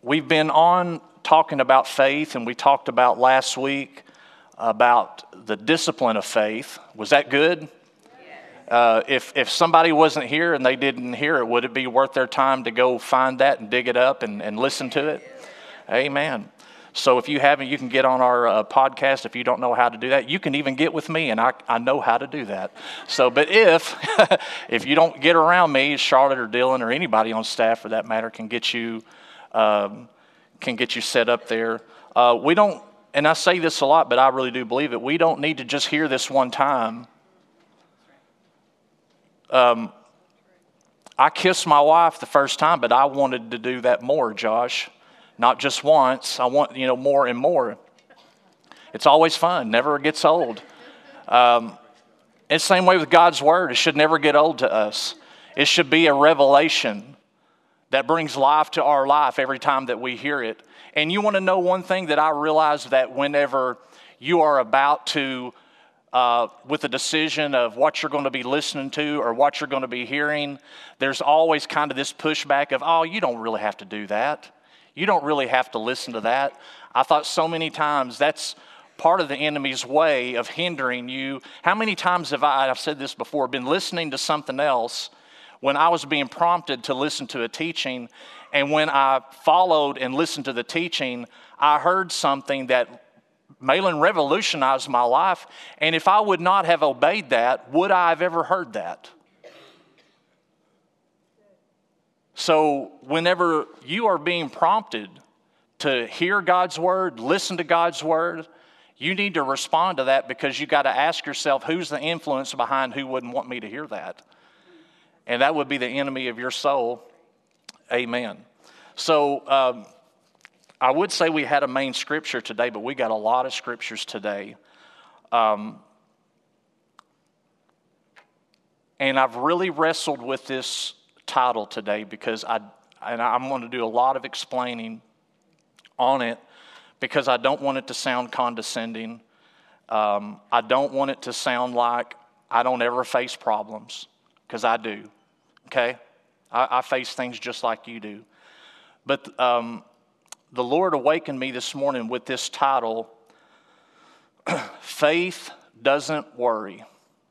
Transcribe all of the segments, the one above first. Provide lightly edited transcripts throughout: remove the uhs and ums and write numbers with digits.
We've been on talking about faith, and we talked about last week about the discipline of faith. Was that good? If somebody wasn't here and they didn't hear it, would it be worth their time to go find that and dig it up and listen to it? Amen. So if you haven't, you can get on our podcast. If you don't know how to do that, you can even get with me, and I know how to do that. So, but if you don't get around me, Charlotte or Dylan or anybody on staff for that matter can get you set up there. We don't, and I say this a lot, but I really do believe it. We don't need to just hear this one time. I kissed my wife the first time, but I wanted to do that more, Josh. Not just once. I want, more and more. It's always fun. Never gets old. It's the same way with God's Word. It should never get old to us. It should be a revelation that brings life to our life every time that we hear it. And you want to know one thing that I realize, that whenever you are about to, with a decision of what you're going to be listening to or what you're going to be hearing, there's always kind of this pushback of, oh, you don't really have to do that. You don't really have to listen to that. I thought so many times that's part of the enemy's way of hindering you. How many times have I've said this before, been listening to something else when I was being prompted to listen to a teaching, and when I followed and listened to the teaching, I heard something that Malin revolutionized my life, and if I would not have obeyed that, would I have ever heard that? So whenever you are being prompted to hear God's Word, listen to God's Word, you need to respond to that, because you got to ask yourself, who's the influence behind who wouldn't want me to hear that? And that would be the enemy of your soul. Amen. So I would say we had a main scripture today, but we got a lot of scriptures today. And I've really wrestled with this title today, because I'm going to do a lot of explaining on it, because I don't want it to sound condescending. I don't want it to sound like I don't ever face problems, because I do. Okay? I face things just like you do. But the Lord awakened me this morning with this title, Faith Doesn't Worry.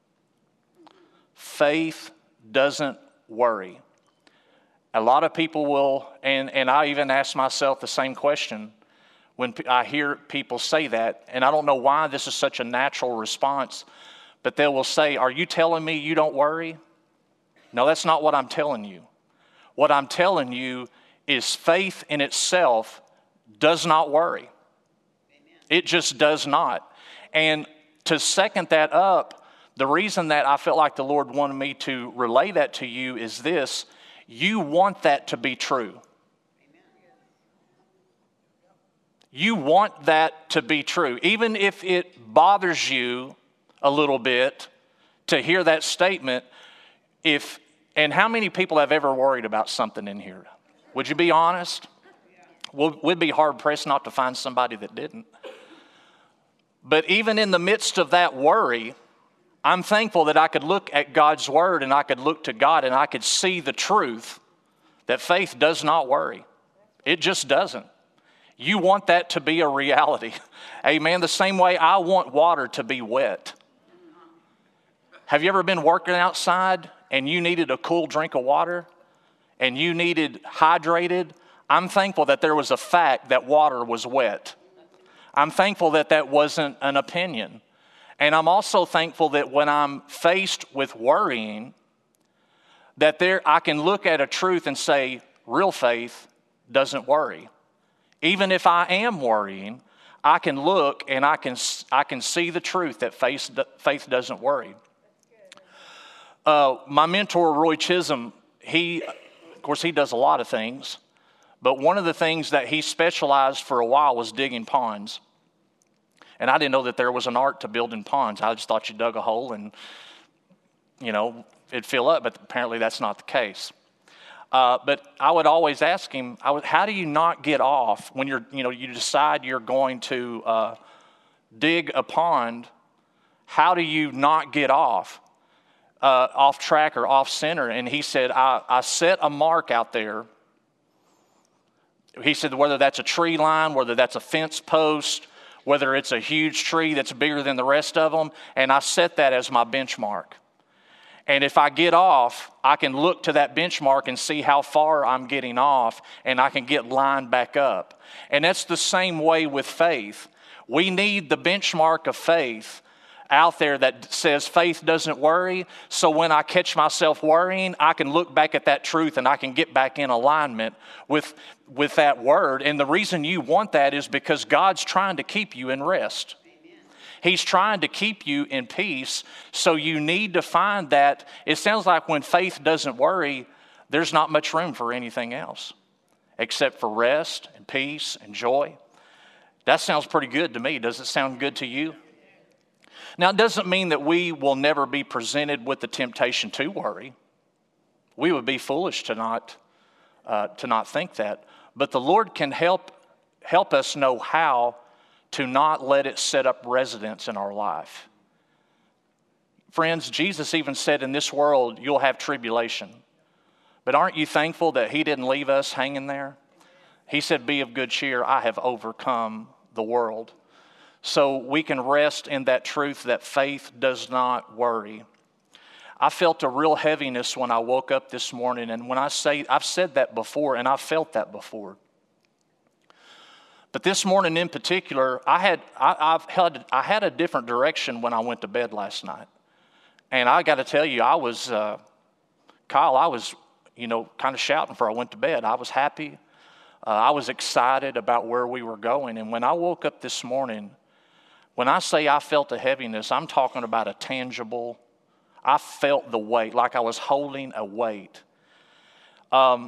Faith doesn't worry. A lot of people will, and I even ask myself the same question when I hear people say that, and I don't know why this is such a natural response, but they will say, are you telling me you don't worry? No, that's not what I'm telling you. What I'm telling you is faith in itself does not worry. Amen. It just does not. And to second that up, the reason that I felt like the Lord wanted me to relay that to you is this: you want that to be true. You want that to be true. Even if it bothers you a little bit to hear that statement, and how many people have ever worried about something in here? Would you be honest? We'd be hard-pressed not to find somebody that didn't. But even in the midst of that worry, I'm thankful that I could look at God's Word and I could look to God and I could see the truth that faith does not worry. It just doesn't. You want that to be a reality. Amen. The same way I want water to be wet. Have you ever been working outside and you needed a cool drink of water and you needed hydrated? I'm thankful that there was a fact that water was wet. I'm thankful that that wasn't an opinion. And I'm also thankful that when I'm faced with worrying, that I can look at a truth and say, real faith doesn't worry. Even if I am worrying, I can look and I can see the truth that faith doesn't worry. My mentor, Roy Chisholm, of course, he does a lot of things, but one of the things that he specialized for a while was digging ponds. And I didn't know that there was an art to building ponds. I just thought you dug a hole and, it'd fill up, but apparently that's not the case. But I would always ask him, how do you not get off when you decide you're going to dig a pond? How do you not get off track or off center? And he said, I set a mark out there He said whether that's a tree line, whether that's a fence post, whether it's a huge tree that's bigger than the rest of them, and I set that as my benchmark. And if I get off, I can look to that benchmark and see how far I'm getting off, and I can get lined back up. And that's the same way with faith. We need the benchmark of faith out there that says faith doesn't worry. So when I catch myself worrying, I can look back at that truth and I can get back in alignment with that word. And the reason you want that is because God's trying to keep you in rest. He's trying to keep you in peace. So you need to find that. It sounds like when faith doesn't worry, there's not much room for anything else except for rest and peace and joy. That sounds pretty good to me. Does it sound good to you? Now, it doesn't mean that we will never be presented with the temptation to worry. We would be foolish to not think that. But the Lord can help us know how to not let it set up residence in our life. Friends, Jesus even said, in this world, you'll have tribulation. But aren't you thankful that He didn't leave us hanging there? He said, be of good cheer, I have overcome the world. So we can rest in that truth that faith does not worry. I felt a real heaviness when I woke up this morning, and when I've said that before, and I've felt that before. But this morning in particular, I had a different direction when I went to bed last night. And I got to tell you, I was kind of shouting before I went to bed. I was happy. I was excited about where we were going. And when I woke up this morning, when I say I felt a heaviness, I'm talking about a tangible, I felt the weight, like I was holding a weight. And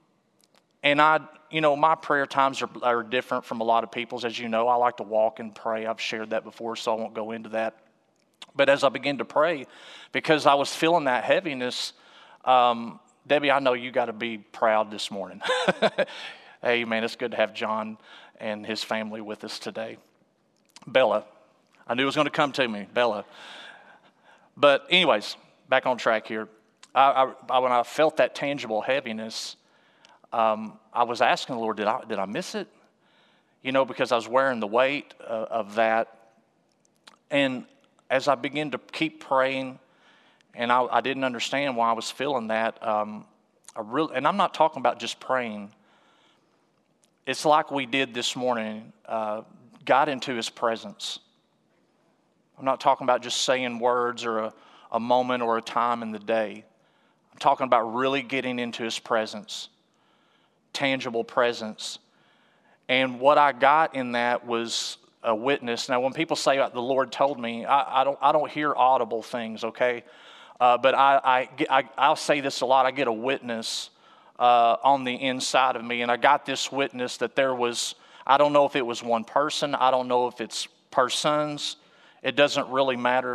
my prayer times are different from a lot of people's. As you know, I like to walk and pray. I've shared that before, so I won't go into that. But as I began to pray, because I was feeling that heaviness, Debbie, I know you got to be proud this morning. Hey, man, it's good to have John and his family with us today. Bella. I knew it was going to come to me, Bella. But anyways, back on track here. When I felt that tangible heaviness, I was asking the Lord, did I miss it? Because I was wearing the weight of that. And as I began to keep praying, and I didn't understand why I was feeling that, and I'm not talking about just praying. It's like we did this morning, got into His presence. I'm not talking about just saying words or a moment or a time in the day. I'm talking about really getting into His presence, tangible presence. And what I got in that was a witness. Now, when people say the Lord told me, I don't hear audible things, okay? But I'll say this a lot. I get a witness on the inside of me, and I got this witness that there was, I don't know if it was one person. I don't know if it's persons. It doesn't really matter.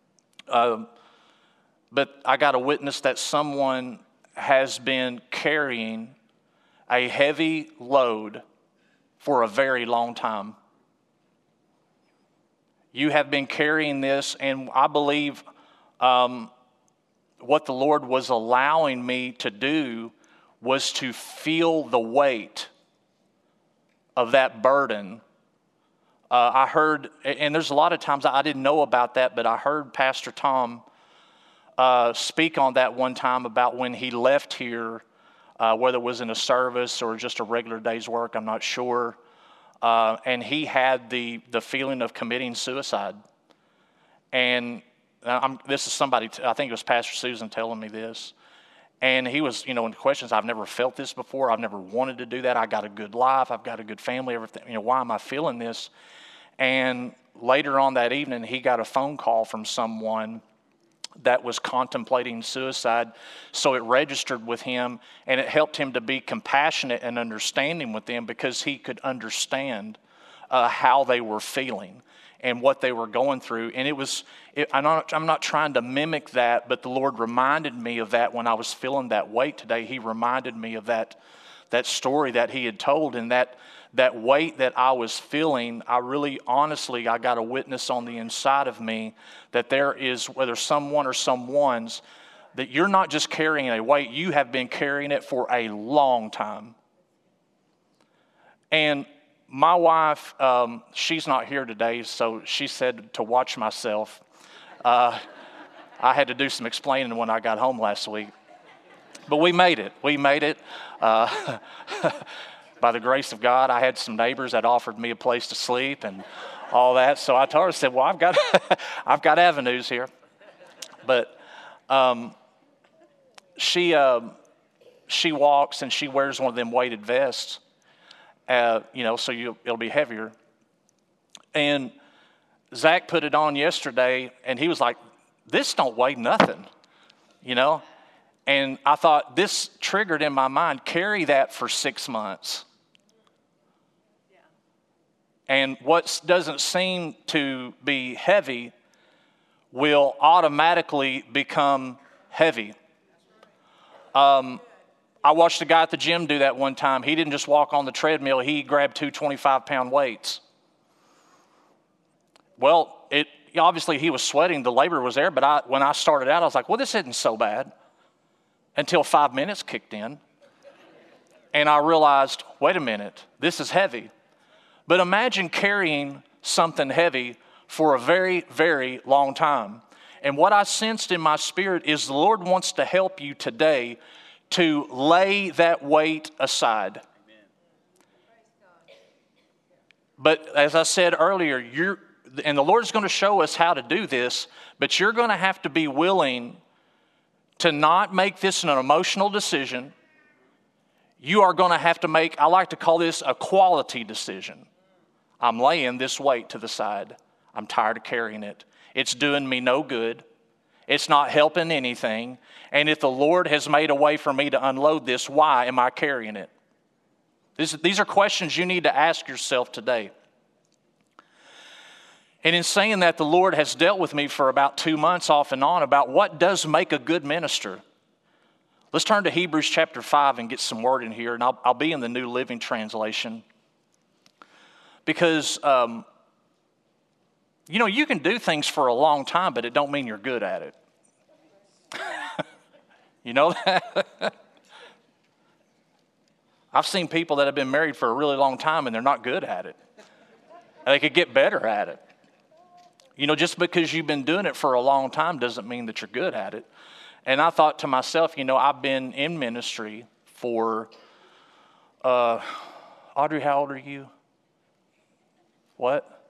But I got a witness that someone has been carrying a heavy load for a very long time. You have been carrying this, and I believe what the Lord was allowing me to do was to feel the weight of that burden. I heard, and there's a lot of times I didn't know about that, but I heard Pastor Tom speak on that one time about when he left here, whether it was in a service or just a regular day's work, I'm not sure. And he had the feeling of committing suicide. And this is somebody, I think it was Pastor Susan telling me this. And he was, in questions, I've never felt this before. I've never wanted to do that. I got a good life. I've got a good family, everything. Why am I feeling this? And later on that evening, he got a phone call from someone that was contemplating suicide. So it registered with him, and it helped him to be compassionate and understanding with them, because he could understand how they were feeling and what they were going through. And I'm not trying to mimic that, but the Lord reminded me of that when I was feeling that weight today. He reminded me of that story that he had told, and that weight that I was feeling, I got a witness on the inside of me that there is, whether someone or someone's, that you're not just carrying a weight, you have been carrying it for a long time. And my wife, she's not here today, so she said to watch myself. I had to do some explaining when I got home last week. But we made it. We made it. By the grace of God, I had some neighbors that offered me a place to sleep and all that. So I told her, I said, well, I've got avenues here. But she walks and she wears one of them weighted vests, so it'll be heavier. And Zach put it on yesterday, and he was like, this don't weigh nothing, And I thought, this triggered in my mind, carry that for 6 months. Yeah. And what doesn't seem to be heavy will automatically become heavy. I watched a guy at the gym do that one time. He didn't just walk on the treadmill. He grabbed 2 25-pound weights. Well, obviously he was sweating. The labor was there. But when I started out, I was like, well, this isn't so bad. Until 5 minutes kicked in. And I realized, wait a minute, this is heavy. But imagine carrying something heavy for a very, very long time. And what I sensed in my spirit is the Lord wants to help you today to lay that weight aside. Amen. But as I said earlier, and the Lord's going to show us how to do this, but you're going to have to be willing to not make this an emotional decision. You are going to have to make, I like to call this a quality decision. I'm laying this weight to the side. I'm tired of carrying it. It's doing me no good. It's not helping anything. And if the Lord has made a way for me to unload this, why am I carrying it? These are questions you need to ask yourself today. And in saying that, the Lord has dealt with me for about 2 months off and on about what does make a good minister. Let's turn to Hebrews chapter 5 and get some word in here. And I'll be in the New Living Translation. Because, you can do things for a long time, but it don't mean you're good at it. You know that? I've seen people that have been married for a really long time and they're not good at it. And they could get better at it. Just because you've been doing it for a long time doesn't mean that you're good at it. And I thought to myself, I've been in ministry for, Audrey, how old are you? What?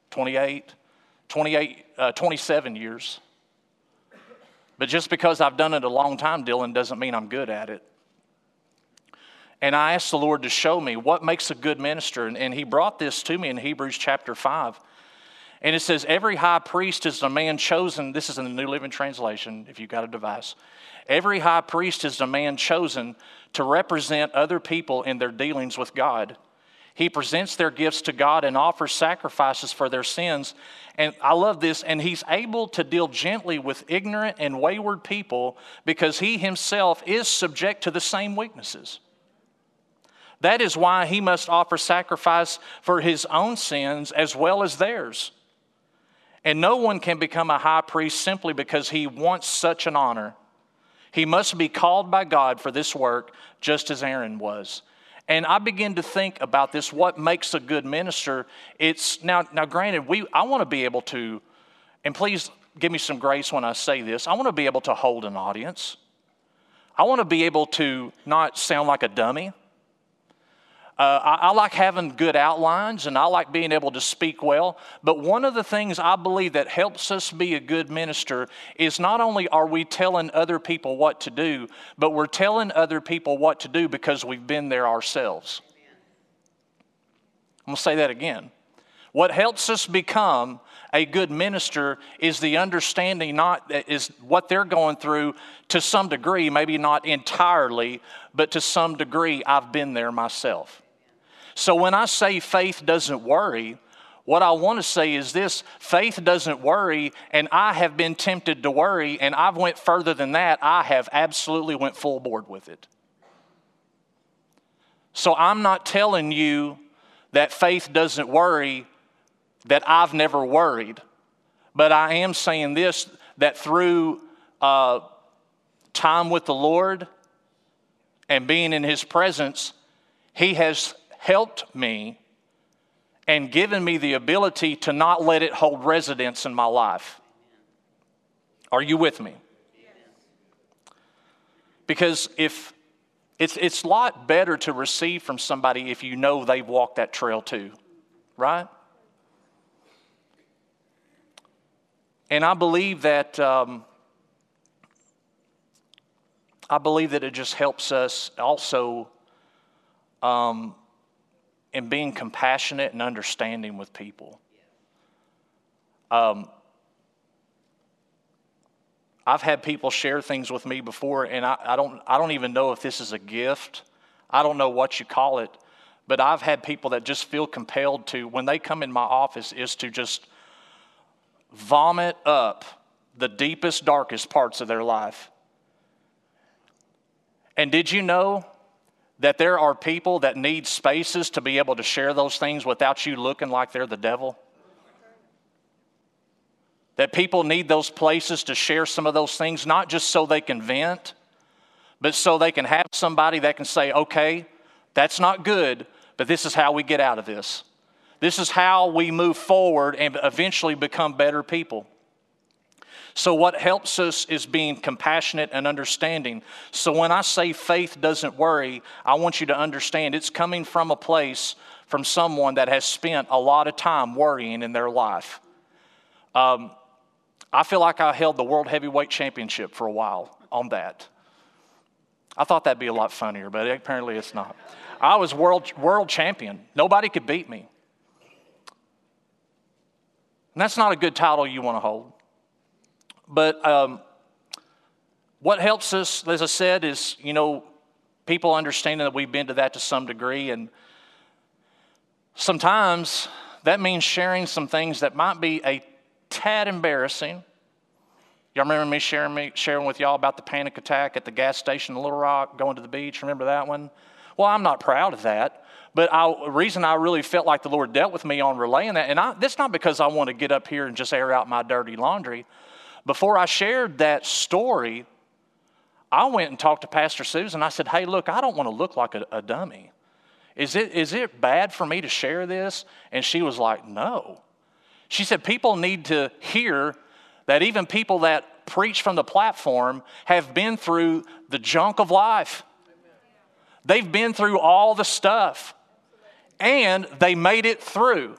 27 years. But just because I've done it a long time, Dylan, doesn't mean I'm good at it. And I asked the Lord to show me what makes a good minister. And he brought this to me in Hebrews chapter 5. And it says, every high priest is a man chosen. This is in the New Living Translation, if you've got a device. Every high priest is a man chosen to represent other people in their dealings with God. He presents their gifts to God and offers sacrifices for their sins. And I love this. And he's able to deal gently with ignorant and wayward people because he himself is subject to the same weaknesses. That is why he must offer sacrifice for his own sins as well as theirs. And no one can become a high priest simply because he wants such an honor. He must be called by God for this work, just as Aaron was. And I begin to think about this, what makes a good minister. It's now granted, I want to be able to, and please give me some grace when I say this, I want to be able to hold an audience. I want to be able to not sound like a dummy. I like having good outlines, and I like being able to speak well. But one of the things I believe that helps us be a good minister is not only are we telling other people what to do, but we're telling other people what to do because we've been there ourselves. I'm going to say that again. What helps us become a good minister is the understanding, is what they're going through to some degree, maybe not entirely, but to some degree, I've been there myself. So when I say faith doesn't worry, what I want to say is this: faith doesn't worry, and I have been tempted to worry, and I've went further than that. I have absolutely went full board with it. So I'm not telling you that faith doesn't worry, that I've never worried, but I am saying this, that through time with the Lord and being in His presence, He has helped me and given me the ability to not let it hold residence in my life. Are you with me? Because if it's a lot better to receive from somebody if you know they've walked that trail too, right? And I believe that it just helps us also in being compassionate and understanding with people. I've had people share things with me before, and I don't even know if this is a gift. I don't know what you call it, but I've had people that just feel compelled to, when they come in my office, is to just vomit up the deepest, darkest parts of their life. And did you know that there are people that need spaces to be able to share those things without you looking like they're the devil? That people need those places to share some of those things, not just so they can vent, but so they can have somebody that can say, okay, that's not good, but this is how we get out of this. This is how we move forward and eventually become better people. So what helps us is being compassionate and understanding. So when I say faith doesn't worry, I want you to understand it's coming from a place, from someone that has spent a lot of time worrying in their life. I feel like I held the World Heavyweight Championship for a while on that. I thought that'd be a lot funnier, but apparently it's not. I was world champion. Nobody could beat me. And that's not a good title you want to hold. But what helps us, as I said, is, people understanding that we've been to that to some degree. And sometimes that means sharing some things that might be a tad embarrassing. Y'all remember me sharing with y'all about the panic attack at the gas station in Little Rock, going to the beach? Remember that one? Well, I'm not proud of that. But the reason I really felt like the Lord dealt with me on relaying that, and that's not because I want to get up here and just air out my dirty laundry. Before I shared that story, I went and talked to Pastor Susan. I said, hey, look, I don't want to look like a dummy. Is it bad for me to share this? And she was like, no. She said, people need to hear that even people that preach from the platform have been through the junk of life. They've been through all the stuff, and they made it through.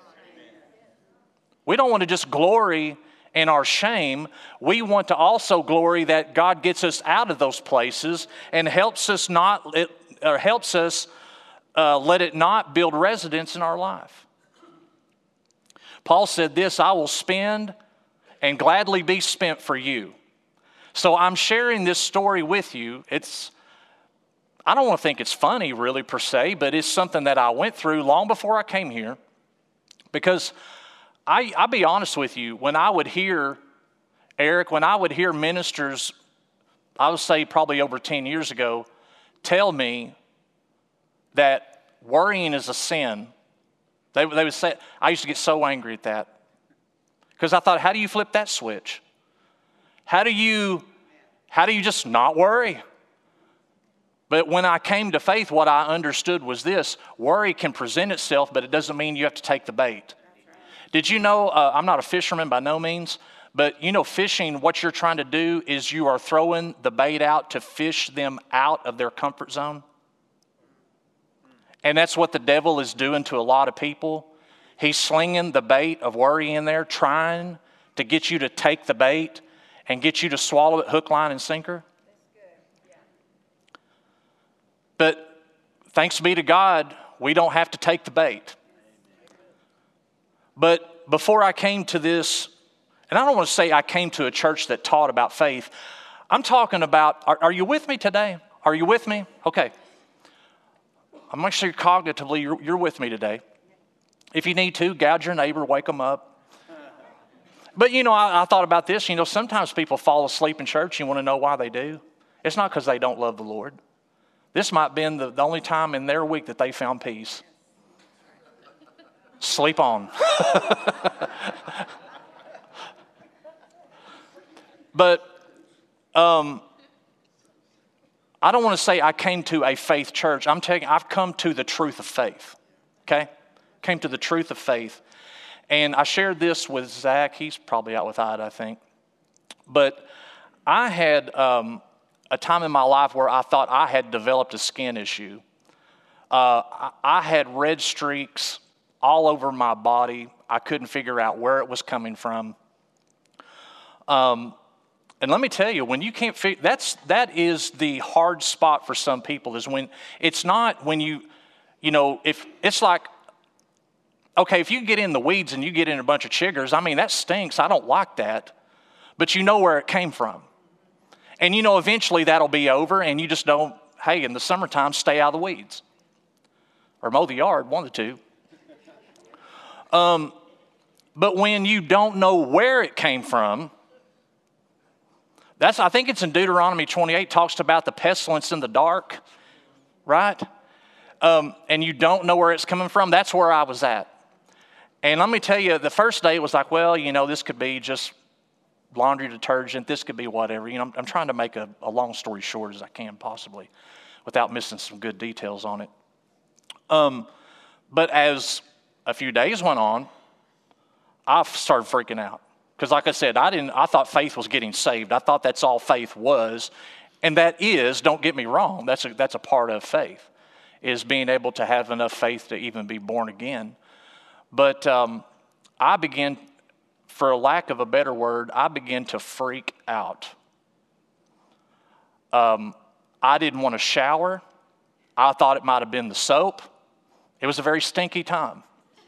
We don't want to just glory in our shame. We want to also glory that God gets us out of those places and helps us let it not build residence in our life. Paul said this, I will spend and gladly be spent for you. So I'm sharing this story with you. I don't want to think it's funny really per se, but it's something that I went through long before I came here. Because I'll be honest with you, when I would hear, Eric, ministers, I would say probably over 10 years ago, tell me that worrying is a sin, they would say, I used to get so angry at that. Because I thought, how do you flip that switch? How do you just not worry? But when I came to faith, what I understood was this: worry can present itself, but it doesn't mean you have to take the bait. Did you know, I'm not a fisherman by no means, but fishing, what you're trying to do is you are throwing the bait out to fish them out of their comfort zone. And that's what the devil is doing to a lot of people. He's slinging the bait of worry in there, trying to get you to take the bait and get you to swallow it hook, line, and sinker. But thanks be to God, we don't have to take the bait. But before I came to this, and I don't want to say I came to a church that taught about faith. I'm talking about, are you with me today? Are you with me? Okay. I'm make sure cognitively you're with me today. If you need to, gouge your neighbor, wake them up. But I thought about this. Sometimes people fall asleep in church. You want to know why they do? It's not because they don't love the Lord. This might have been the only time in their week that they found peace. Sleep on. But I I don't want to say I came to a faith church. I'm telling you, I've come to the truth of faith, okay? Came to the truth of faith. And I shared this with Zach. He's probably out with Ida, I think. But I had a time in my life where I thought I had developed a skin issue. I had red streaks all over my body. I couldn't figure out where it was coming from. And let me tell you, when you can't figure, that is the hard spot for some people, is when it's not when you know, if it's like, okay, if you get in the weeds and you get in a bunch of chiggers, I mean, that stinks. I don't like that. But you know where it came from. And you know eventually that'll be over, and you just don't, hey, in the summertime, stay out of the weeds. Or mow the yard, one of the two. But when you don't know where it came from, I think it's in Deuteronomy 28, talks about the pestilence in the dark, right? And you don't know where it's coming from. That's where I was at. And let me tell you, the first day it was like, well, you know, this could be just laundry detergent. This could be whatever. You know, I'm trying to make a long story short as I can possibly without missing some good details on it. But as a few days went on, I started freaking out. Because like I said, I thought faith was getting saved. I thought that's all faith was. And that is, don't get me wrong, that's a part of faith, is being able to have enough faith to even be born again. But I began, for a lack of a better word, I began to freak out. I didn't want to shower. I thought it might have been the soap. It was a very stinky time.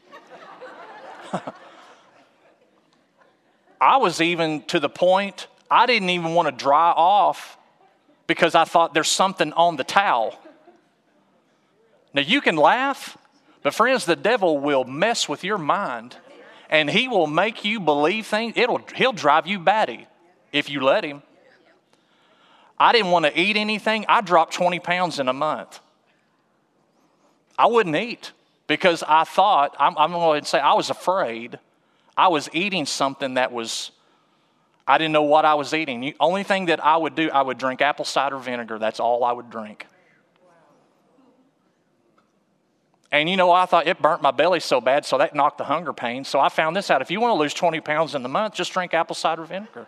I was even to the point, I didn't even want to dry off because I thought there's something on the towel. Now you can laugh, but friends, the devil will mess with your mind and he will make you believe things. He'll drive you batty if you let him. I didn't want to eat anything. I dropped 20 pounds in a month. I wouldn't eat because I thought, I'm going to go ahead and say, I was afraid I was eating something that I didn't know what I was eating. The only thing that I would do, I would drink apple cider vinegar. That's all I would drink. And you know, I thought it burnt my belly so bad, so that knocked the hunger pain. So I found this out. If you want to lose 20 pounds in the month, just drink apple cider vinegar.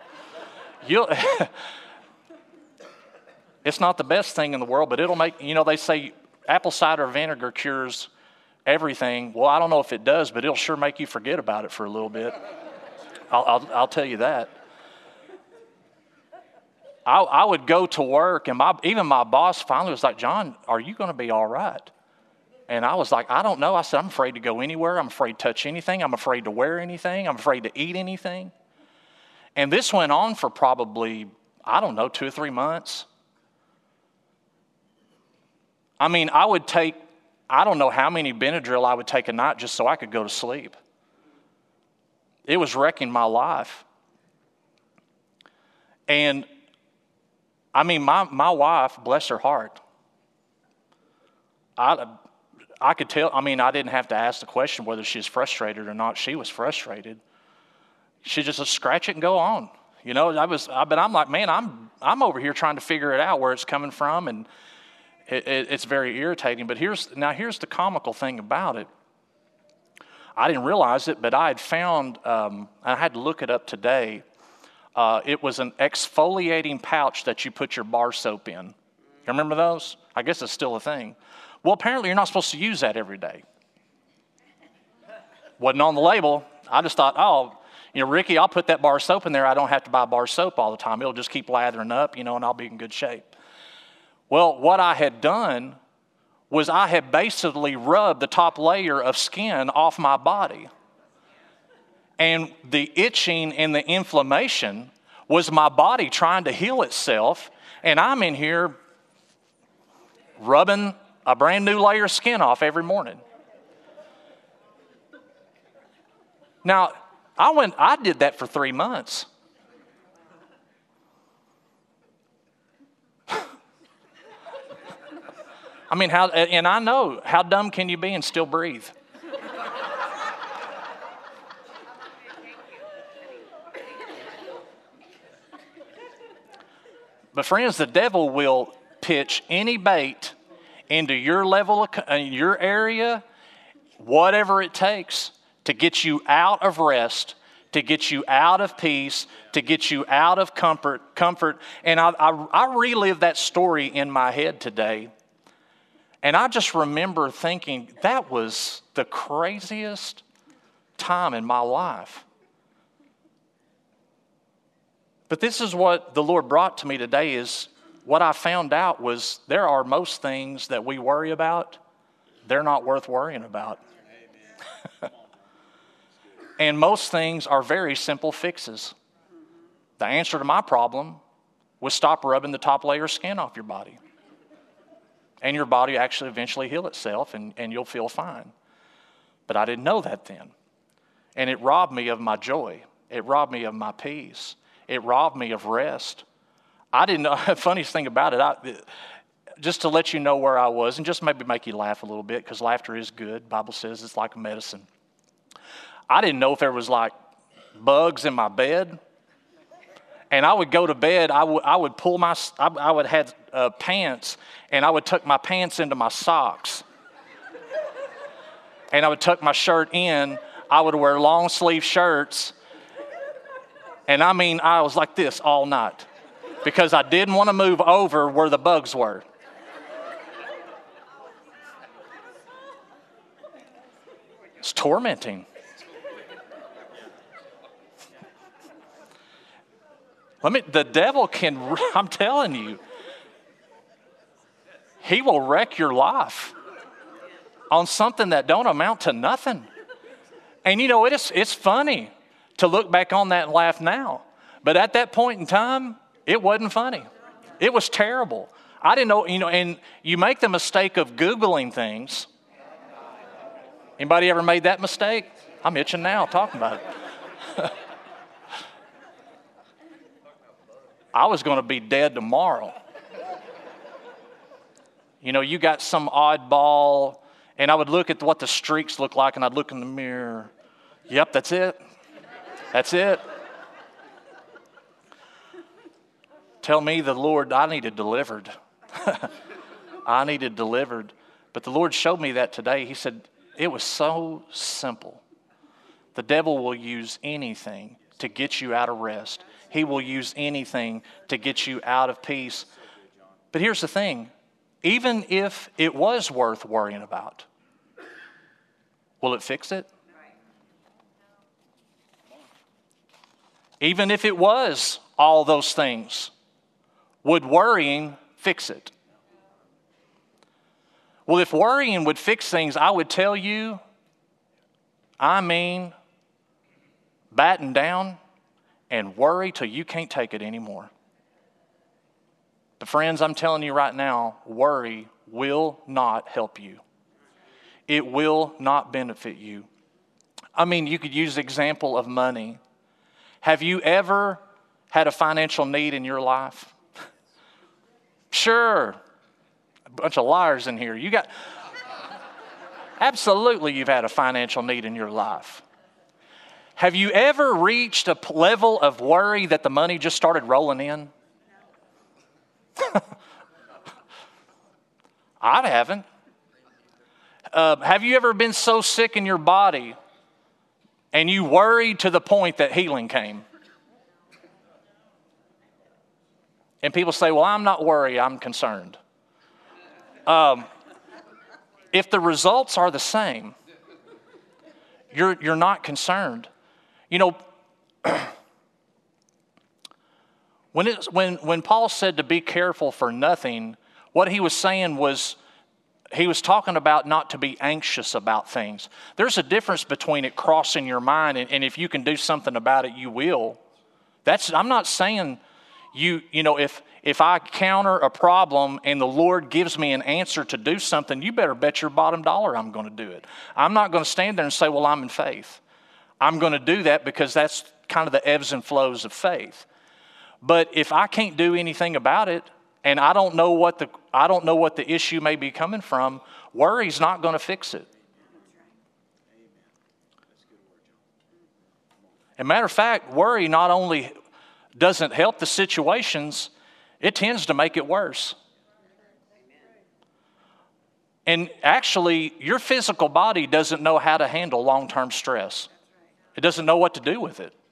It's not the best thing in the world, but it'll make, you know, they say apple cider vinegar cures everything. Well, I don't know if it does, but it'll sure make you forget about it for a little bit. I'll tell you that. I would go to work, and even my boss finally was like, John, are you going to be all right? And I was like, I don't know. I said, I'm afraid to go anywhere. I'm afraid to touch anything. I'm afraid to wear anything. I'm afraid to eat anything. And this went on for probably, 2 or 3 months. I mean, I would take, I don't know how many Benadryl I would take a night just so I could go to sleep. It was wrecking my life. And I mean, my wife, bless her heart, I could tell, I didn't have to ask the question whether she's frustrated or not. She was frustrated. She just would scratch it and go on. You know, but I'm like, man, I'm over here trying to figure it out where it's coming from, and it's very irritating. But here's the comical thing about it. I didn't realize it, but I had found, I had to look it up today. It was an exfoliating pouch that you put your bar soap in. You remember those? I guess it's still a thing. Well, apparently you're not supposed to use that every day. Wasn't on the label. I just thought, Ricky, I'll put that bar soap in there. I don't have to buy bar soap all the time. It'll just keep lathering up, and I'll be in good shape. Well, what I had done was I had basically rubbed the top layer of skin off my body. And the itching and the inflammation was my body trying to heal itself, and I'm in here rubbing a brand new layer of skin off every morning. Now, I did that for 3 months. And I know, how dumb can you be and still breathe? But friends, the devil will pitch any bait into your level, your area, whatever it takes to get you out of rest, to get you out of peace, to get you out of comfort. And I relived that story in my head today. And I just remember thinking, that was the craziest time in my life. But this is what the Lord brought to me today, is what I found out was there are most things that we worry about, they're not worth worrying about. And most things are very simple fixes. The answer to my problem was stop rubbing the top layer of skin off your body. And your body actually eventually heal itself and you'll feel fine. But I didn't know that then. And it robbed me of my joy. It robbed me of my peace. It robbed me of rest. I didn't know, the funniest thing about it, just to let you know where I was, and just maybe make you laugh a little bit, because laughter is good. The Bible says it's like a medicine. I didn't know if there was like bugs in my bed. And I would go to bed, I would pull I would have pants, and I would tuck my pants into my socks. And I would tuck my shirt in. I would wear long sleeve shirts. And I mean, I was like this all night because I didn't want to move over where the bugs were. It's tormenting. The devil can, I'm telling you, he will wreck your life on something that don't amount to nothing. And you know, it's funny to look back on that and laugh now. But at that point in time, it wasn't funny. It was terrible. I didn't know, and you make the mistake of Googling things. Anybody ever made that mistake? I'm itching now talking about it. I was going to be dead tomorrow. You got some oddball, and I would look at what the streaks look like, and I'd look in the mirror. Yep, that's it. That's it. Tell me the Lord, I needed delivered. I needed delivered. But the Lord showed me that today. He said, it was so simple. The devil will use anything to get you out of rest. He will use anything to get you out of peace. But here's the thing. Even if it was worth worrying about, will it fix it? Even if it was all those things, would worrying fix it? Well, if worrying would fix things, I would tell you, batten down and worry till you can't take it anymore. But friends, I'm telling you right now, worry will not help you. It will not benefit you. You could use the example of money. Have you ever had a financial need in your life? Sure. A bunch of liars in here. Absolutely, you've had a financial need in your life. Have you ever reached a level of worry that the money just started rolling in? I haven't. Have you ever been so sick in your body and you worried to the point that healing came? And people say, well, I'm not worried, I'm concerned. If the results are the same, you're not concerned. When Paul said to be careful for nothing, what he was saying was, he was talking about not to be anxious about things. There's a difference between it crossing your mind and if you can do something about it, you will. I'm not saying if I counter a problem and the Lord gives me an answer to do something, you better bet your bottom dollar I'm going to do it. I'm not going to stand there and say, well, I'm in faith. I'm going to do that because that's kind of the ebbs and flows of faith. But if I can't do anything about it, and I don't know what the issue may be coming from, worry's not going to fix it. As a matter of fact, worry not only doesn't help the situations, it tends to make it worse. And actually, your physical body doesn't know how to handle long-term stress. It doesn't know what to do with it.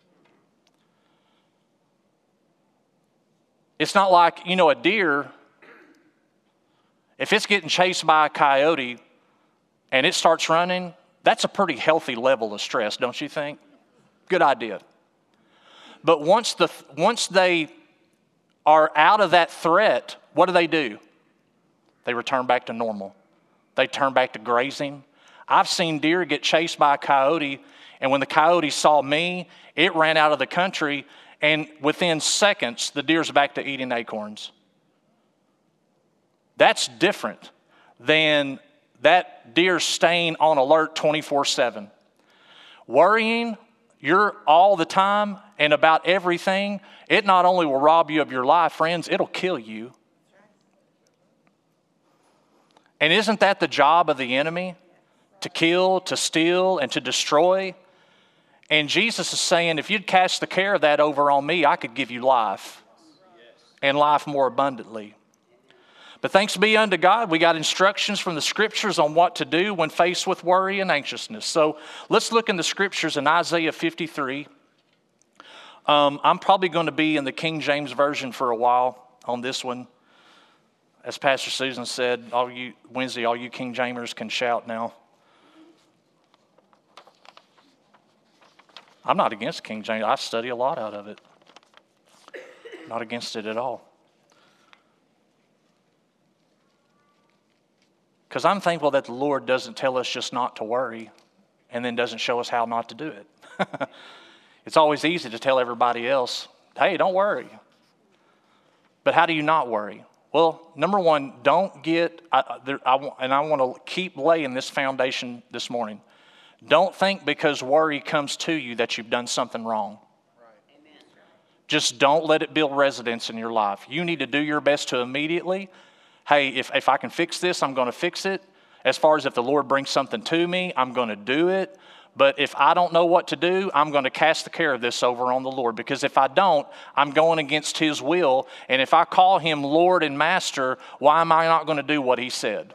It's not like, a deer, if it's getting chased by a coyote and it starts running, that's a pretty healthy level of stress, don't you think? Good idea. But once they are out of that threat, what do? They return back to normal. They turn back to grazing. I've seen deer get chased by a coyote, and when the coyote saw me, it ran out of the country, and within seconds, the deer's back to eating acorns. That's different than that deer staying on alert 24/7. Worrying, you're all the time and about everything, it not only will rob you of your life, friends, it'll kill you. And isn't that the job of the enemy? To kill, to steal, and to destroy? And Jesus is saying, if you'd cast the care of that over on me, I could give you life, and life more abundantly. But thanks be unto God, we got instructions from the Scriptures on what to do when faced with worry and anxiousness. So let's look in the Scriptures in Isaiah 53. I'm probably going to be in the King James Version for a while on this one. As Pastor Susan said, all you King Jamers can shout now. I'm not against King James. I study a lot out of it. Not against it at all. Because I'm thankful that the Lord doesn't tell us just not to worry and then doesn't show us how not to do it. It's always easy to tell everybody else, hey, don't worry. But how do you not worry? Well, number one, don't get, I want to keep laying this foundation this morning. Don't think because worry comes to you that you've done something wrong. Right. Amen. Just don't let it build residence in your life. You need to do your best to immediately, hey, if I can fix this, I'm going to fix it. As far as if the Lord brings something to me, I'm going to do it. But if I don't know what to do, I'm going to cast the care of this over on the Lord. Because if I don't, I'm going against His will. And if I call Him Lord and Master, why am I not going to do what He said?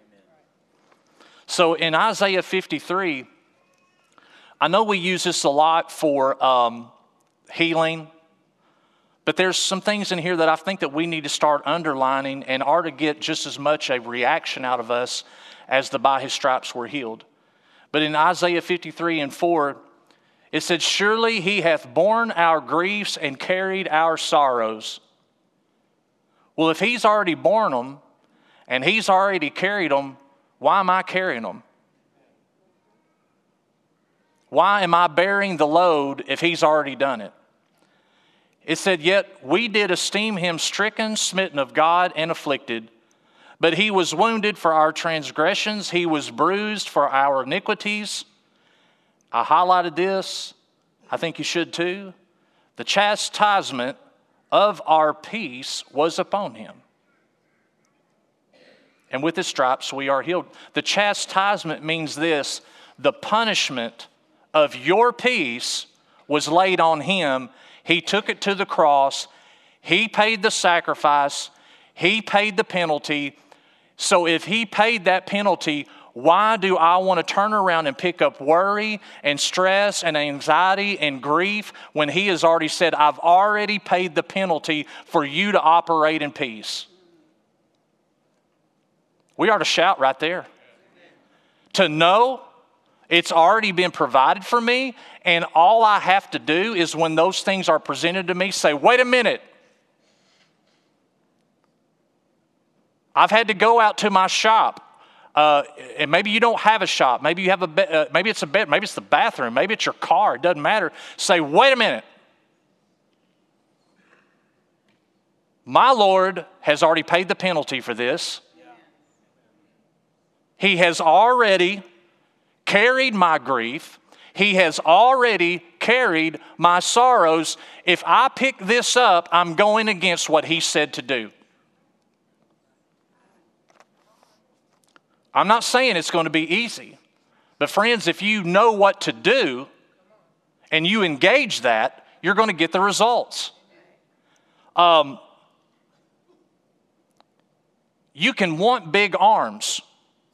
So in Isaiah 53, I know we use this a lot for healing. But there's some things in here that I think that we need to start underlining and are to get just as much a reaction out of us as the by His stripes we're healed. But in Isaiah 53:4, it said, surely He hath borne our griefs and carried our sorrows. Well, if He's already borne them and He's already carried them, why am I carrying them? Why am I bearing the load if He's already done it? It said, yet we did esteem Him stricken, smitten of God, and afflicted. But He was wounded for our transgressions. He was bruised for our iniquities. I highlighted this. I think you should too. The chastisement of our peace was upon Him. And with His stripes we are healed. The chastisement means this: the punishment of your peace was laid on Him. He took it to the cross. He paid the sacrifice. He paid the penalty. So if He paid that penalty, why do I want to turn around and pick up worry and stress and anxiety and grief when He has already said, I've already paid the penalty for you to operate in peace? We are to shout right there. To know it's already been provided for me, and all I have to do is when those things are presented to me, say, wait a minute. I've had to go out to my shop, and maybe you don't have a shop. Maybe you have maybe it's a bed. Maybe it's the bathroom. Maybe it's your car. It doesn't matter. Say, wait a minute. My Lord has already paid the penalty for this. He has already carried my grief. He has already carried my sorrows. If I pick this up, I'm going against what He said to do. I'm not saying it's going to be easy. But friends, if you know what to do and you engage that, you're going to get the results. You can want big arms,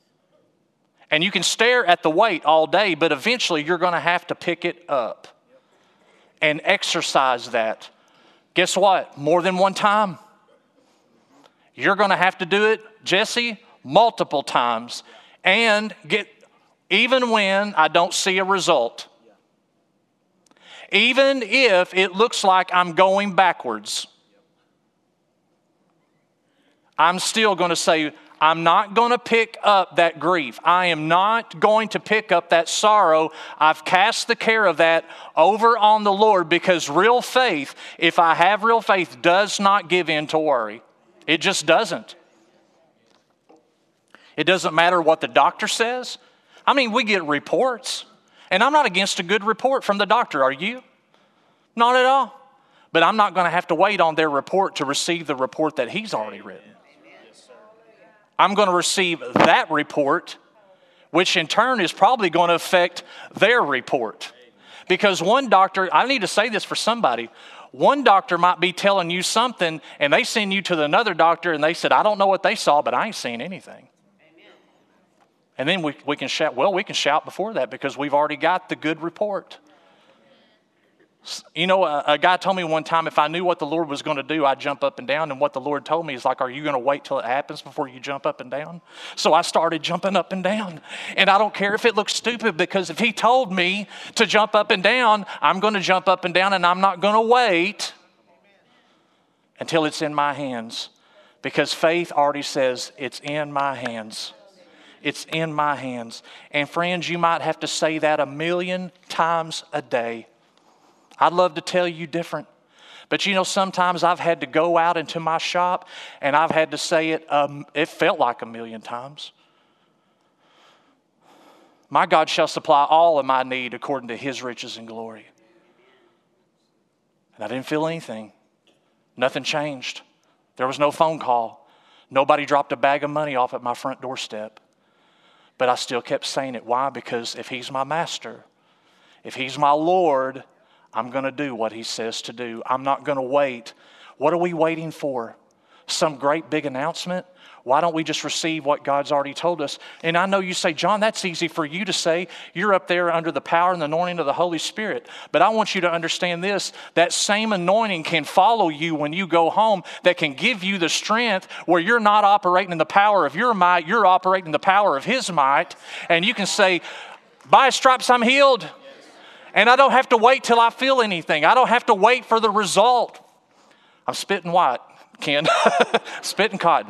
And you can stare at the weight all day, but eventually you're going to have to pick it up and exercise that. Guess what? More than one time. You're going to have to do it, Jesse, multiple times. And even when I don't see a result. Even if it looks like I'm going backwards. I'm still going to say, I'm not going to pick up that grief. I am not going to pick up that sorrow. I've cast the care of that over on the Lord, because real faith, if I have real faith, does not give in to worry. It just doesn't. It doesn't matter what the doctor says. I mean, we get reports, and I'm not against a good report from the doctor, are you? Not at all. But I'm not going to have to wait on their report to receive the report that he's already written. I'm going to receive that report, which in turn is probably going to affect their report. Because one doctor, I need to say this for somebody, one doctor might be telling you something, and they send you to another doctor, and they said, I don't know what they saw, but I ain't seen anything. And then we can shout, well, we can shout before that because we've already got the good report. You know, a guy told me one time, if I knew what the Lord was going to do, I'd jump up and down. And what the Lord told me is like, are you going to wait till it happens before you jump up and down? So I started jumping up and down. And I don't care if it looks stupid, because if he told me to jump up and down, I'm going to jump up and down, and I'm not going to wait until it's in my hands. Because faith already says, it's in my hands. It's in my hands. And friends, you might have to say that 1,000,000 times a day. I'd love to tell you different. But you know, sometimes I've had to go out into my shop and I've had to say it felt like 1,000,000 times. My God shall supply all of my need according to his riches and glory. And I didn't feel anything. Nothing changed. There was no phone call. Nobody dropped a bag of money off at my front doorstep. But I still kept saying it. Why? Because if he's my master, if he's my Lord, I'm going to do what he says to do. I'm not going to wait. What are we waiting for? Some great big announcement? Why don't we just receive what God's already told us? And I know you say, John, that's easy for you to say. You're up there under the power and the anointing of the Holy Spirit. But I want you to understand this. That same anointing can follow you when you go home, that can give you the strength where you're not operating in the power of your might. You're operating in the power of his might. And you can say, by his stripes I'm healed. And I don't have to wait till I feel anything. I don't have to wait for the result. I'm spitting white, Ken. Spitting cotton.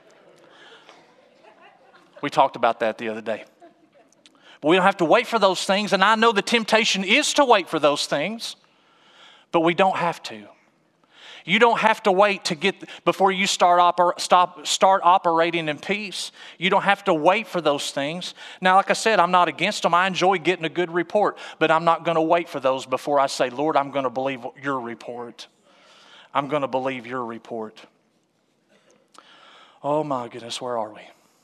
We talked about that the other day. But we don't have to wait for those things. And I know the temptation is to wait for those things. But we don't have to. You don't have to wait to get before you start operating in peace. You don't have to wait for those things. Now, like I said, I'm not against them. I enjoy getting a good report, but I'm not going to wait for those before I say, Lord, I'm going to believe your report. I'm going to believe your report. Oh my goodness, where are we?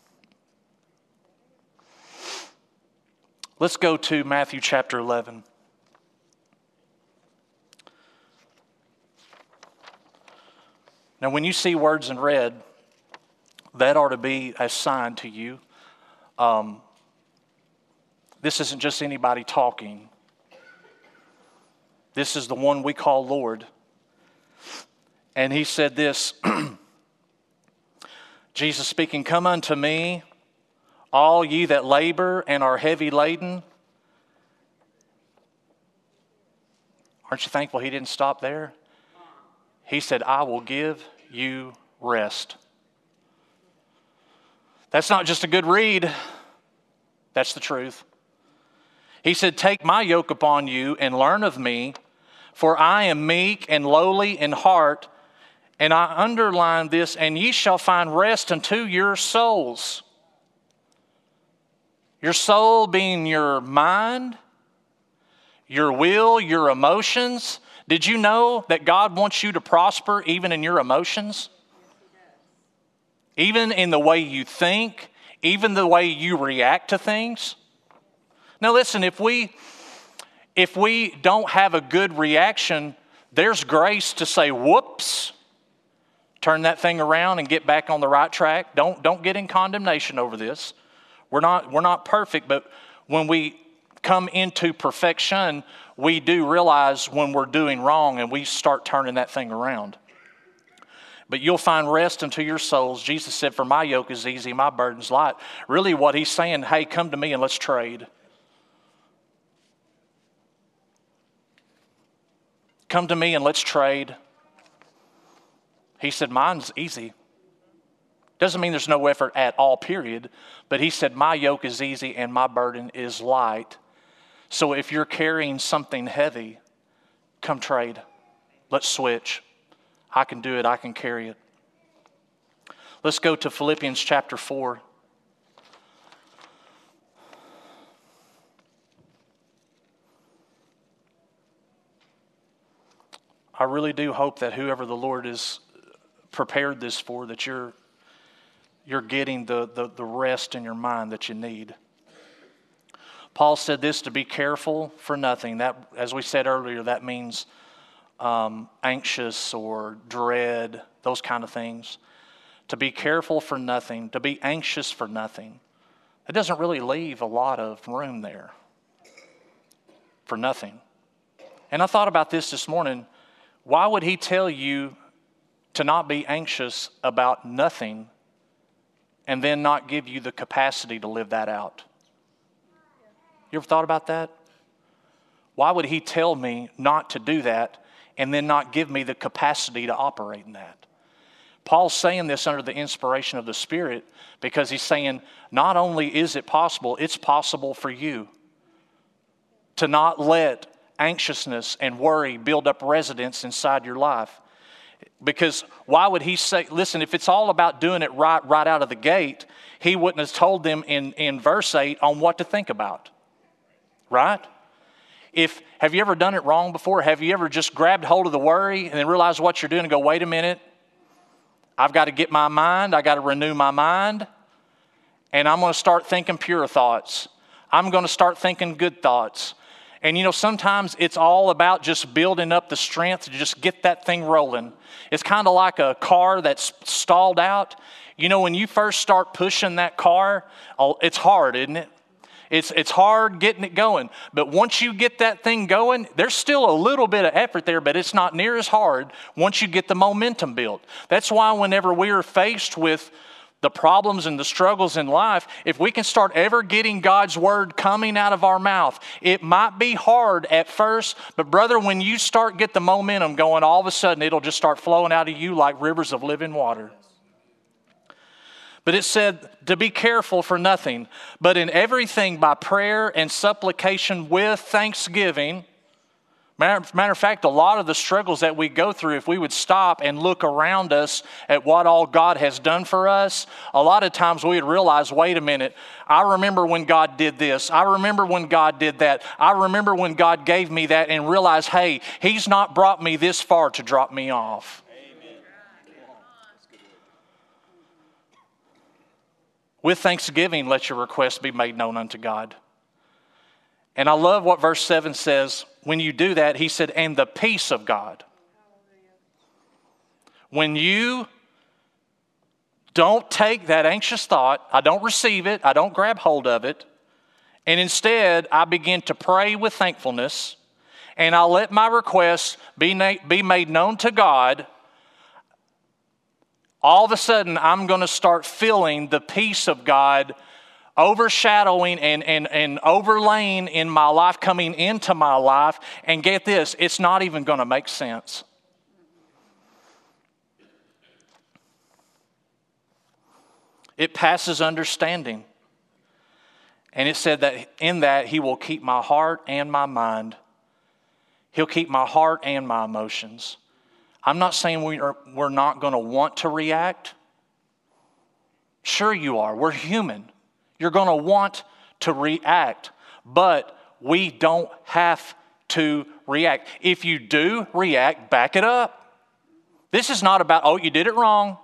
Let's go to Matthew chapter 11. Now, when you see words in red, that ought to be a sign to you. This isn't just anybody talking. This is the one we call Lord. And he said this, Jesus speaking, come unto me, all ye that labor and are heavy laden. Aren't you thankful he didn't stop there? He said, I will give you rest. That's not just a good read. That's the truth. He said, take my yoke upon you and learn of me, for I am meek and lowly in heart. And I underline this, and ye shall find rest unto your souls. Your soul being your mind, your will, your emotions. Did you know that God wants you to prosper even in your emotions? Even in the way you think, even the way you react to things? Now listen, if we don't have a good reaction, there's grace to say, whoops, turn that thing around and get back on the right track. Don't get in condemnation over this. We're not perfect, but when we come into perfection, we do realize when we're doing wrong and we start turning that thing around. But you'll find rest unto your souls. Jesus said, for my yoke is easy, my burden's light. Really what he's saying, hey, come to me and let's trade. Come to me and let's trade. He said, mine's easy. Doesn't mean there's no effort at all, period. But he said, my yoke is easy and my burden is light. So if you're carrying something heavy, come trade. Let's switch. I can do it. I can carry it. Let's go to Philippians chapter 4. I really do hope that whoever the Lord has prepared this for, that you're getting the rest in your mind that you need. Paul said this, to be careful for nothing. That, as we said earlier, that means anxious or dread, those kind of things. To be careful for nothing, to be anxious for nothing. It doesn't really leave a lot of room there for nothing. And I thought about this morning. Why would he tell you to not be anxious about nothing and then not give you the capacity to live that out? You ever thought about that? Why would he tell me not to do that and then not give me the capacity to operate in that? Paul's saying this under the inspiration of the Spirit because he's saying not only is it possible, it's possible for you to not let anxiousness and worry build up residence inside your life. Because why would he say, listen, if it's all about doing it right out of the gate, he wouldn't have told them in verse 8 on what to think about. Right? Have you ever done it wrong before? Have you ever just grabbed hold of the worry and then realized what you're doing and go, wait a minute, I've got to get my mind, I got to renew my mind, and I'm going to start thinking pure thoughts. I'm going to start thinking good thoughts. And sometimes it's all about just building up the strength to just get that thing rolling. It's kind of like a car that's stalled out. When you first start pushing that car, it's hard, isn't it? It's hard getting it going. But once you get that thing going, there's still a little bit of effort there, but it's not near as hard once you get the momentum built. That's why whenever we are faced with the problems and the struggles in life, if we can start ever getting God's word coming out of our mouth, it might be hard at first, but brother, when you get the momentum going, all of a sudden it'll just start flowing out of you like rivers of living water. But it said to be careful for nothing, but in everything by prayer and supplication with thanksgiving. Matter of fact, a lot of the struggles that we go through, if we would stop and look around us at what all God has done for us, a lot of times we would realize, wait a minute, I remember when God did this. I remember when God did that. I remember when God gave me that, and realize, hey, He's not brought me this far to drop me off. With thanksgiving, let your requests be made known unto God. And I love what verse 7 says. When you do that, he said, and the peace of God. When you don't take that anxious thought, I don't receive it, I don't grab hold of it, and instead I begin to pray with thankfulness, and I let my requests be made known to God, all of a sudden I'm going to start feeling the peace of God overshadowing and overlaying in my life, coming into my life. And get this, it's not even going to make sense. It passes understanding. And it said that in that He will keep my heart and my mind. He'll keep my heart and my emotions. I'm not saying we're not going to want to react. Sure you are. We're human. You're going to want to react, but we don't have to react. If you do react, back it up. This is not about, oh, you did it wrong.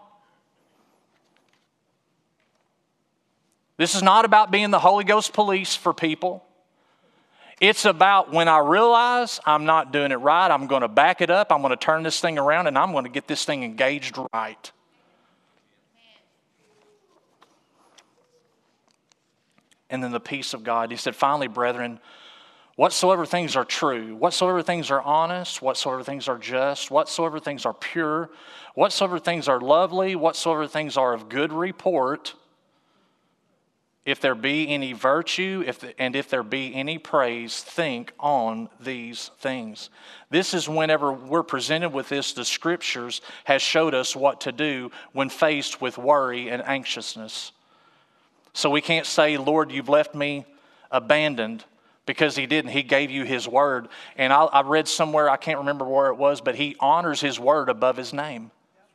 This is not about being the Holy Ghost police for people. It's about when I realize I'm not doing it right, I'm going to back it up, I'm going to turn this thing around, and I'm going to get this thing engaged right. and then the peace of God. He said, finally, brethren, whatsoever things are true, whatsoever things are honest, whatsoever things are just, whatsoever things are pure, whatsoever things are lovely, whatsoever things are of good report, if there be any virtue, if there be any praise, think on these things. This is whenever we're presented with this, the Scriptures has showed us what to do when faced with worry and anxiousness. So we can't say, Lord, you've left me abandoned, because he didn't. He gave you his word. And I read somewhere, I can't remember where it was, but he honors his word above his name.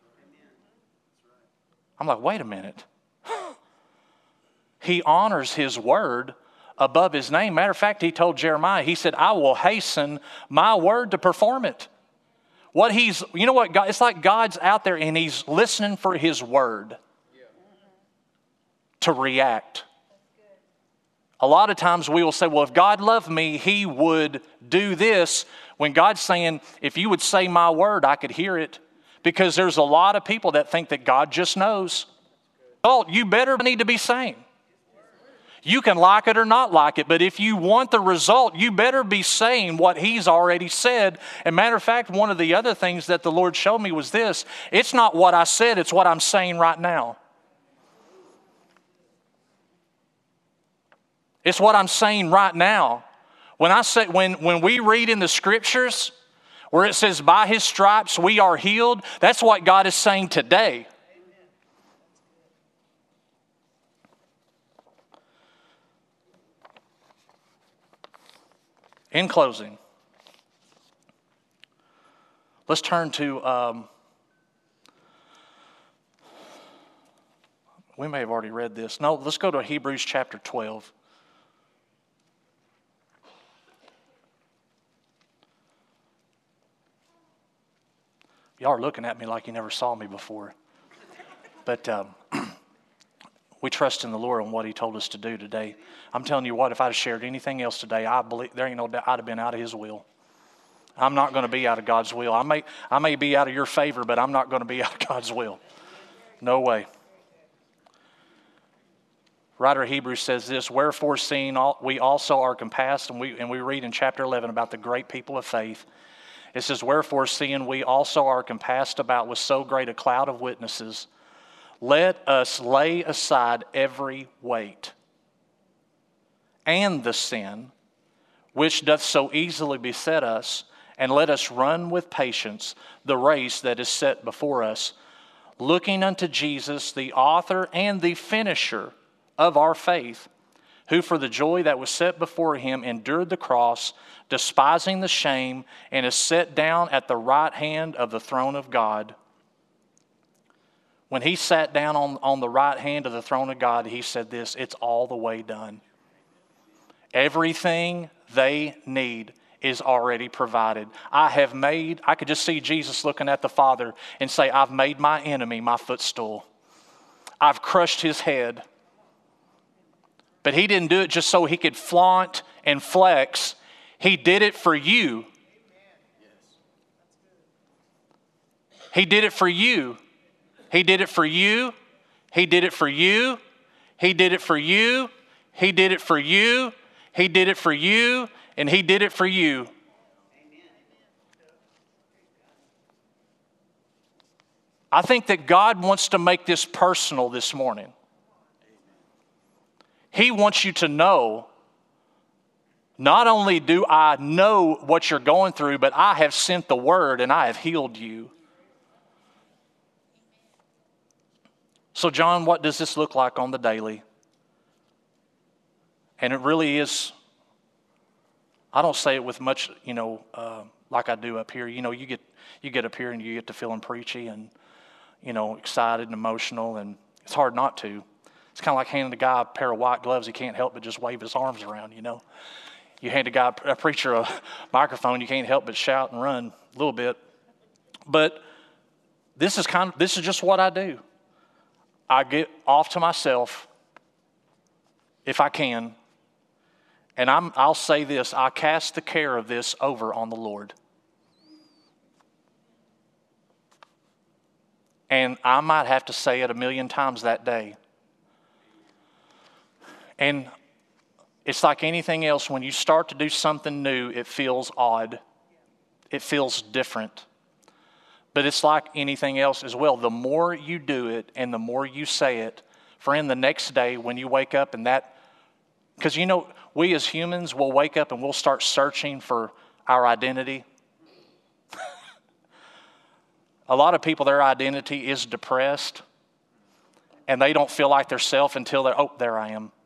I'm like, wait a minute. He honors his word above his name. Matter of fact, he told Jeremiah, he said, I will hasten my word to perform it. You know what, God, it's like God's out there and he's listening for his word to react. A lot of times we will say, well, if God loved me, he would do this. When God's saying, if you would say my word, I could hear it. Because there's a lot of people that think that God just knows. Oh, you better need to be saying. You can like it or not like it, but if you want the result, you better be saying what he's already said. And matter of fact, one of the other things that the Lord showed me was this. It's not what I said, it's what I'm saying right now. It's what I'm saying right now. When we read in the Scriptures where it says, by his stripes we are healed, that's what God is saying today. In closing, let's turn to, we may have already read this. No, let's go to Hebrews chapter 12. Y'all are looking at me like you never saw me before. But we trust in the Lord on what he told us to do today. I'm telling you what, if I'd have shared anything else today, I believe there ain't no doubt I'd have been out of his will. I'm not going to be out of God's will. I may be out of your favor, but I'm not going to be out of God's will. No way. Writer of Hebrews says this, wherefore seeing we also are compassed, and we read in chapter 11 about the great people of faith. It says, wherefore seeing we also are compassed about with so great a cloud of witnesses, let us lay aside every weight and the sin which doth so easily beset us, and let us run with patience the race that is set before us, looking unto Jesus, the author and the finisher of our faith, who for the joy that was set before him endured the cross, despising the shame, and is set down at the right hand of the throne of God. When he sat down on the right hand of the throne of God, he said this, it's all the way done. Everything they need is already provided. I could just see Jesus looking at the Father and say, I've made my enemy my footstool. I've crushed his head. But he didn't do it just so he could flaunt and flex. He did it for you. He did it for you. He did it for you. He did it for you. He did it for you. He did it for you. He did it for you. And he did it for you. I think that God wants to make this personal this morning. He wants you to know, not only do I know what you're going through, but I have sent the word and I have healed you. So, John, what does this look like on the daily? And it really is, I don't say it with much, like I do up here. You get up here and you get to feeling preachy and, excited and emotional, and it's hard not to. It's kind of like handing a guy a pair of white gloves. He can't help but just wave his arms around, You hand a preacher a microphone, you can't help but shout and run a little bit. But this is just what I do. I get off to myself, if I can, and I'll say this, I cast the care of this over on the Lord. And I might have to say it 1,000,000 times that day. And It's like anything else. When you start to do something new, it feels odd. It feels different. But it's like anything else as well. The more you do it and the more you say it, friend, the next day when you wake up and that, because you know, we as humans will wake up and we'll start searching for our identity. A lot of people, their identity is depressed and they don't feel like they're self until they're, oh, there I am.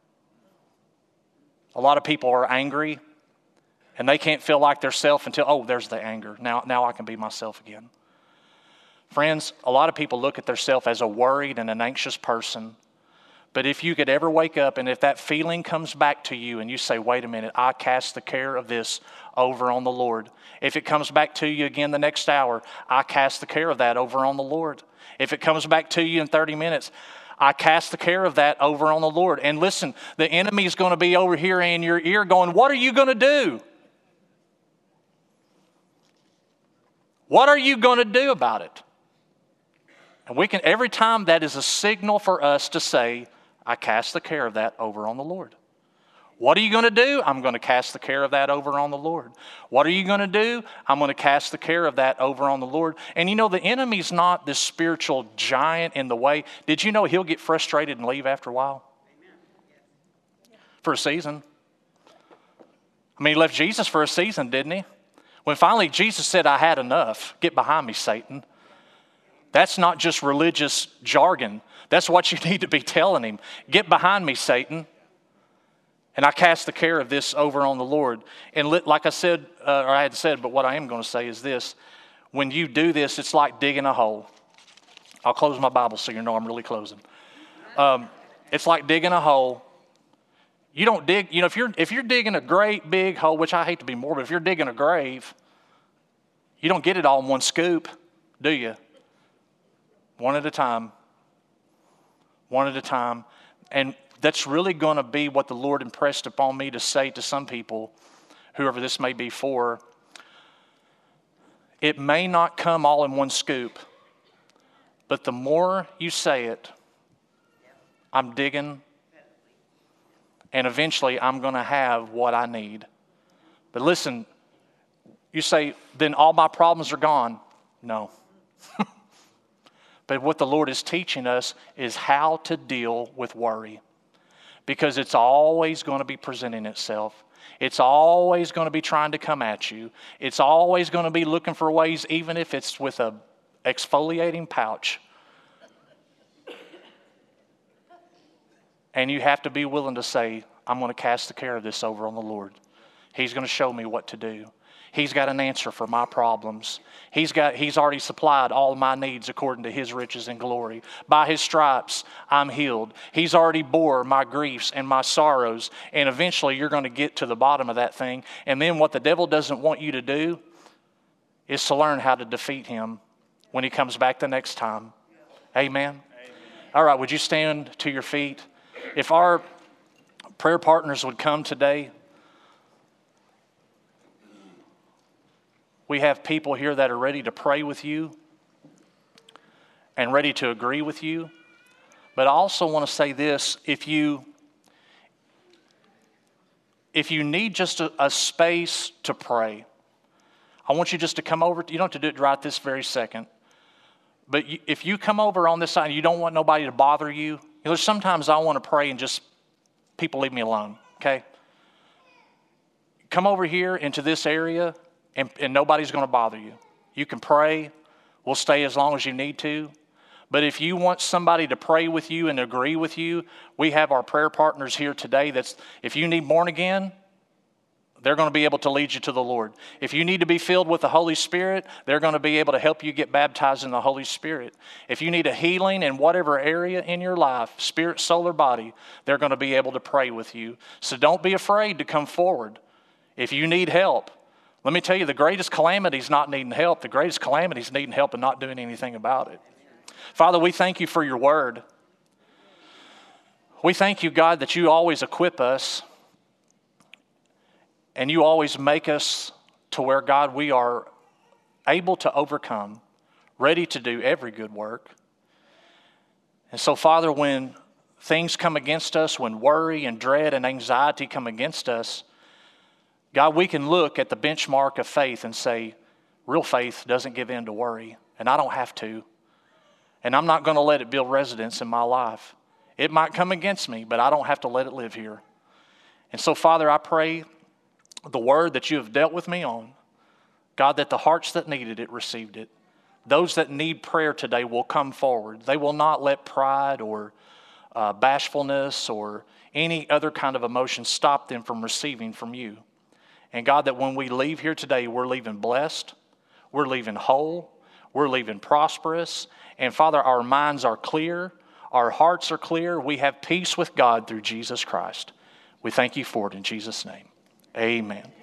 A lot of people are angry and they can't feel like they're self until, oh, there's the anger. Now I can be myself again. Friends, a lot of people look at themselves as a worried and an anxious person. But if you could ever wake up and if that feeling comes back to you and you say, wait a minute, I cast the care of this over on the Lord. If it comes back to you again the next hour, I cast the care of that over on the Lord. If it comes back to you in 30 minutes, I cast the care of that over on the Lord. And listen, the enemy is going to be over here in your ear going, what are you going to do? What are you going to do about it? And we can, every time that is a signal for us to say, I cast the care of that over on the Lord. What are you going to do? I'm going to cast the care of that over on the Lord. What are you going to do? I'm going to cast the care of that over on the Lord. And you know, the enemy's not this spiritual giant in the way. Did you know he'll get frustrated and leave after a while? For a season. I mean, he left Jesus for a season, didn't he? When finally Jesus said, I had enough. Get behind me, Satan. That's not just religious jargon. That's what you need to be telling him. Get behind me, Satan. And I cast the care of this over on the Lord. And like I said, or I had said, but what I am going to say is this. When you do this, it's like digging a hole. I'll close my Bible so you know I'm really closing. It's like digging a hole. You don't dig, you know, if you're digging a great big hole, which I hate to be morbid, if you're digging a grave, you don't get it all in one scoop, do you? One at a time. One at a time. And that's really going to be what the Lord impressed upon me to say to some people, whoever this may be for. It may not come all in one scoop, but the more you say it, I'm digging, and eventually I'm going to have what I need. But listen, you say, then all my problems are gone. No. But what the Lord is teaching us is how to deal with worry. Because it's always going to be presenting itself. It's always going to be trying to come at you. It's always going to be looking for ways, even if it's with a exfoliating pouch. And you have to be willing to say, I'm going to cast the care of this over on the Lord. He's going to show me what to do. He's got an answer for my problems. He's already supplied all my needs according to His riches and glory. By His stripes, I'm healed. He's already bore my griefs and my sorrows. And eventually you're going to get to the bottom of that thing. And then what the devil doesn't want you to do is to learn how to defeat him when he comes back the next time. Amen? Amen. All right, would you stand to your feet? If our prayer partners would come today. We have people here that are ready to pray with you and ready to agree with you. But I also want to say this, if you need just a space to pray, I want you just to come over. You don't have to do it right this very second. But if you come over on this side and you don't want nobody to bother you, there's sometimes I want to pray and just people leave me alone, okay? Come over here into this area and nobody's going to bother you. You can pray. We'll stay as long as you need to. But if you want somebody to pray with you and agree with you, we have our prayer partners here today. If you need born again, they're going to be able to lead you to the Lord. If you need to be filled with the Holy Spirit, they're going to be able to help you get baptized in the Holy Spirit. If you need a healing in whatever area in your life, spirit, soul, or body, they're going to be able to pray with you. So don't be afraid to come forward. If you need help, let me tell you, the greatest calamity is not needing help. The greatest calamity is needing help and not doing anything about it. Father, we thank you for your word. We thank you, God, that you always equip us and you always make us to where, God, we are able to overcome, ready to do every good work. And so, Father, when things come against us, when worry and dread and anxiety come against us, God, we can look at the benchmark of faith and say, real faith doesn't give in to worry, and I don't have to. And I'm not going to let it build residence in my life. It might come against me, but I don't have to let it live here. And so, Father, I pray the word that you have dealt with me on, God, that the hearts that needed it received it. Those that need prayer today will come forward. They will not let pride or bashfulness or any other kind of emotion stop them from receiving from you. And God, that when we leave here today, we're leaving blessed, we're leaving whole, we're leaving prosperous. And Father, our minds are clear, our hearts are clear. We have peace with God through Jesus Christ. We thank you for it in Jesus' name. Amen.